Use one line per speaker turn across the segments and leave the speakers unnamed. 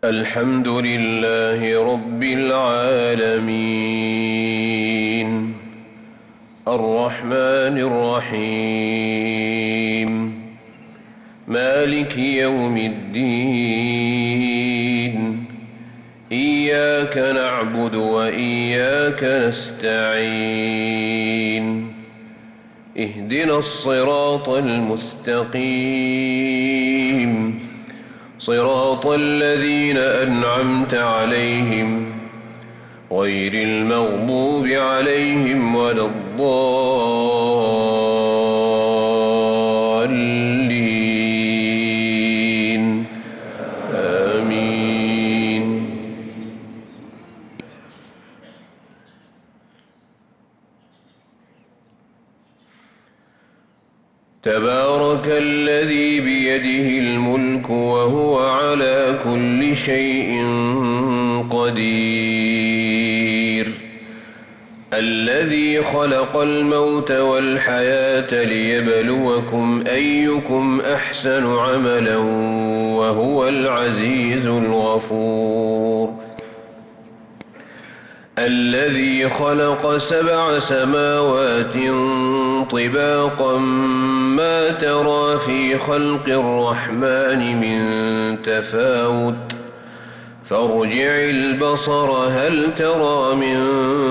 الحمد لله رب العالمين الرحمن الرحيم مالك يوم الدين إياك نعبد وإياك نستعين اهدنا الصراط المستقيم صراط الذين أنعمت عليهم غير المغضوب عليهم ولا الضالين آمين. تبارك الذي بيده الملك وهو على كل شيء قدير الذي خلق الموت والحياة ليبلوكم أيكم أحسن عملا وهو العزيز الغفور الذي خلق 7 سماوات طباقا ما ترى في خلق الرحمن من تفاوت فارجع البصر هل ترى من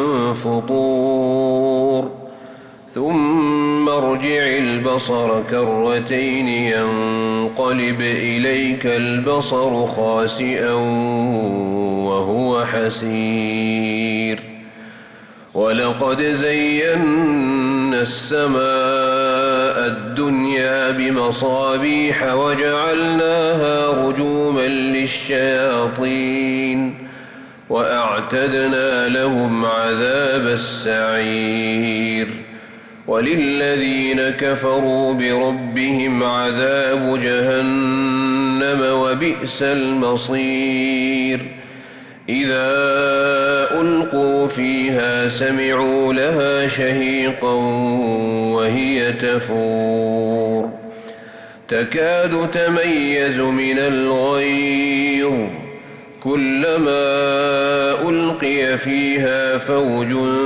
فطور ثم ارجع البصر كرتين ينقلب إليك البصر خاسئا وهو حسير ولقد زينا السماء الدنيا بمصابيح وجعلناها رجوما للشياطين وأعتدنا لهم عذاب السعير وللذين كفروا بربهم عذاب جهنم وبئس المصير إذا ألقوا فيها سمعوا لها شهيقا وهي تفور تكاد تميز من الغيظ كلما ألقي فيها فوج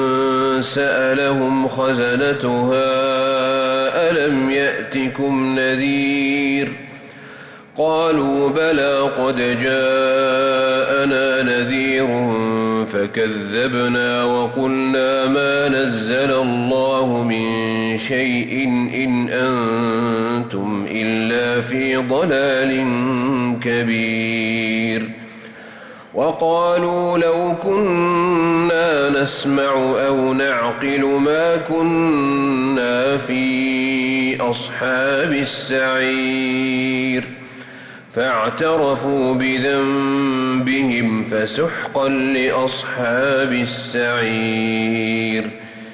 سألهم خزنتها ألم يأتكم نذير قالوا بلى قد جاءنا نذير فكذبنا وقلنا ما نزل الله من شيء إن أنتم إلا في ضلال كبير وقالوا لو كنا نسمع أو نعقل ما كنا في أصحاب السعير فاعترفوا بذنبهم فسحقا لأصحاب السعير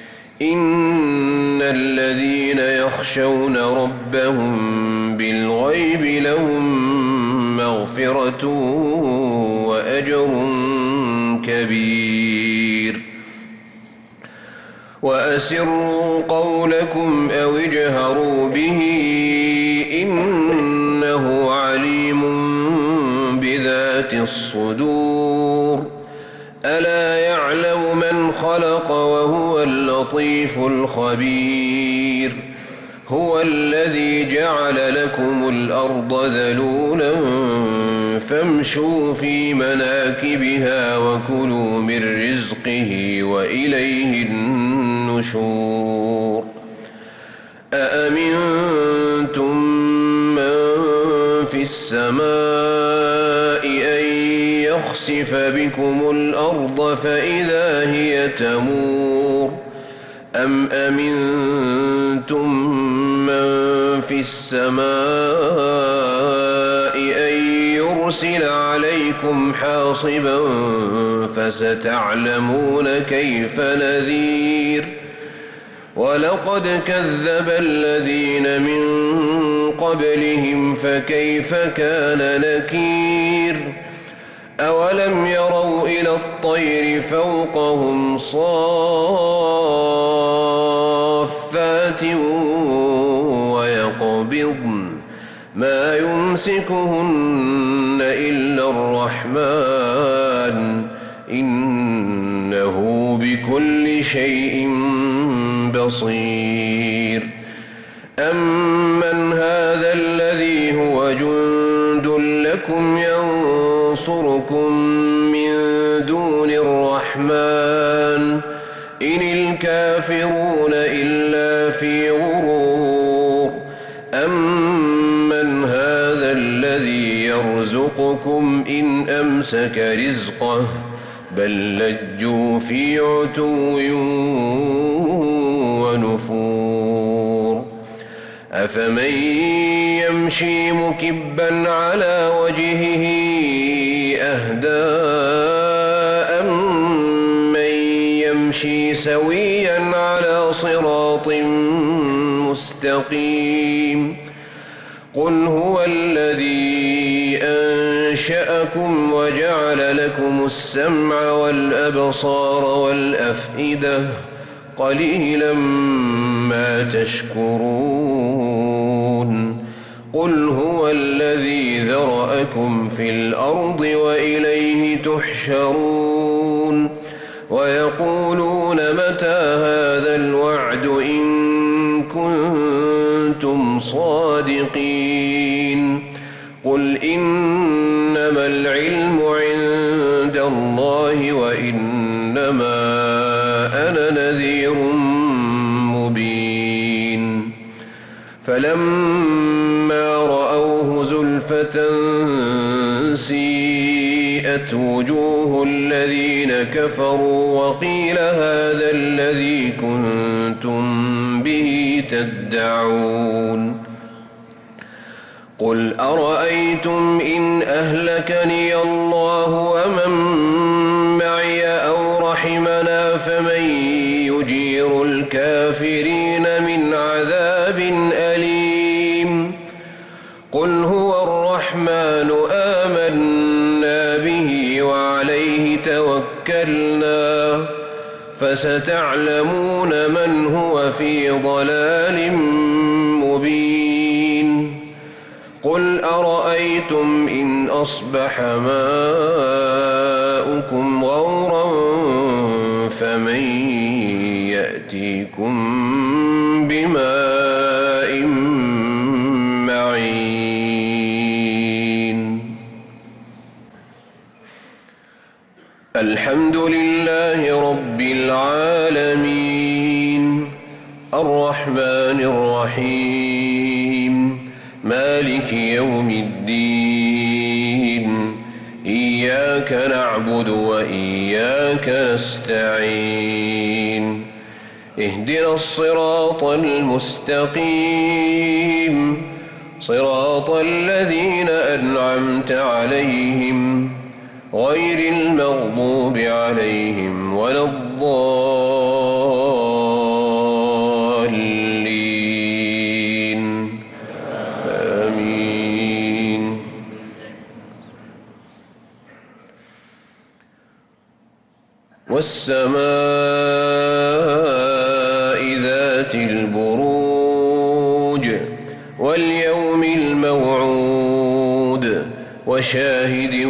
إن الذين يخشون ربهم بالغيب لهم مغفرة وأجر كبير وأسروا قولكم أو اجهروا به إنه عليم بذات الصدور ألا يعلم من خلق وهو اللطيف الخبير هو الذي جعل لكم الأرض ذلولا فامشوا في مناكبها وكلوا من رزقه وإليه النشور أأمنتم من في السماء أن يخسف بكم الأرض فإذا هي تمور أم أمنتم من في السماء أن يرسل عليكم حاصبا فستعلمون كيف نذير ولقد كذب الذين من قبلهم فكيف كان نكير أولم يروا إلى الطير فوقهم صافات ويقبضن ما يمسكهن إلا الرحمن إنه بكل شيء بصير أمن هذا الذي هو جند لكم ينصركم من دون الرحمن إن الكافرون إلا في غرور أمن هذا الذي يرزقكم إن أمسك رزقه بل لجوا في عتو ونفور أفمن يمشي مكبا على وجهه أهدى أمن يمشي سويا على صراط مستقيم قل هو الذي أنشأكم وجعل لكم السمع والأبصار والأفئدة قليلا ما تشكرون قل هو الذي ذرأكم في الأرض وإليه تحشرون ويقولون متى هذا الوعد إن كنتم صادقين قل إنما العلم عند الله وإنما أنا نذير مبين فلما رأوه زلفة سيئت وجوه الذين كفروا وقيل هذا الذي كنتم به تدعون قل أرأيتم إن أهلكني الله ومن معي أو رحمنا فمن يجير الكافرين من عذاب أليم قل هو الرحمن آمنا به وعليه توكلنا فستعلمون من هو في ضلال مبين قل أرأيتم إن أصبح ماؤكم غورا فمن يأتيكم بماء معين الحمد لله رب العالمين الرحمن الرحيم مالك يوم الدين إياك نعبد وإياك نستعين اهدنا الصراط المستقيم صراط الذين أنعمت عليهم غير المغضوب عليهم ولا الضالين آمين والسماء ذات البروج واليوم الموعود وشاهد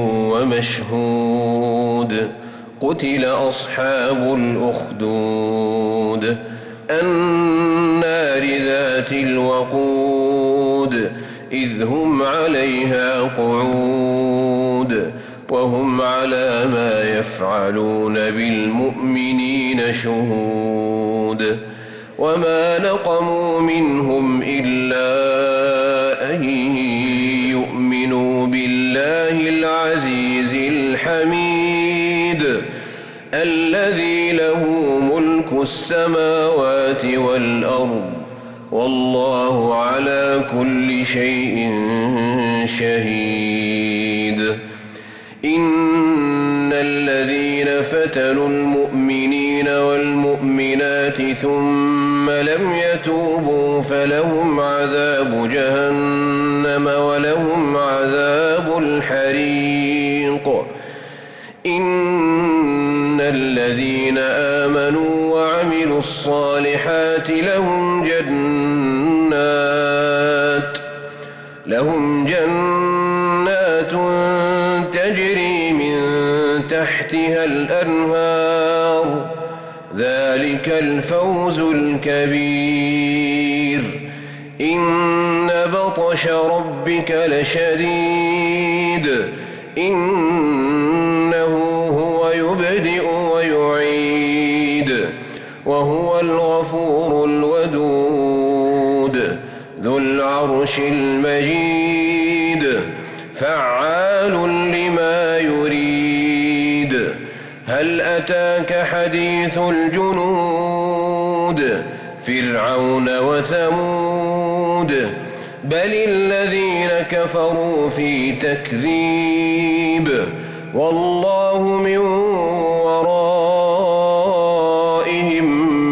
ومشهود قتل أصحاب الأخدود النار ذات الوقود إذ هم عليها قعود وهم على ما يفعلون بالمؤمنين شهود وما نقموا منهم إلا أن يؤمنوا بالله العزيز الحميد الذي له ملك السماوات والأرض والله على كل شيء شهيد إن الذين فتنوا المؤمنين والمؤمنات ثم لم يتوبوا فلهم عذاب جهنم ولهم عذاب الحريق إن الذين آمنوا وعملوا الصالحات لهم جنات تجري من تحتها الأنهار ذلك الفوز الكبير إن بطش ربك لشديد إنه هو يبدئ ويعيد وهو الغفور الودود ذو العرش المجيد فعال لما يريد هل أتاك حديث الجنود فرعون وثمود بل الذين كفروا في تكذيب والله من ورائهم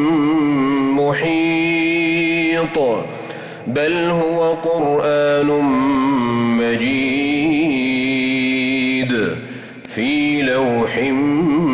محيط بل هو قرآن مجيد في لوح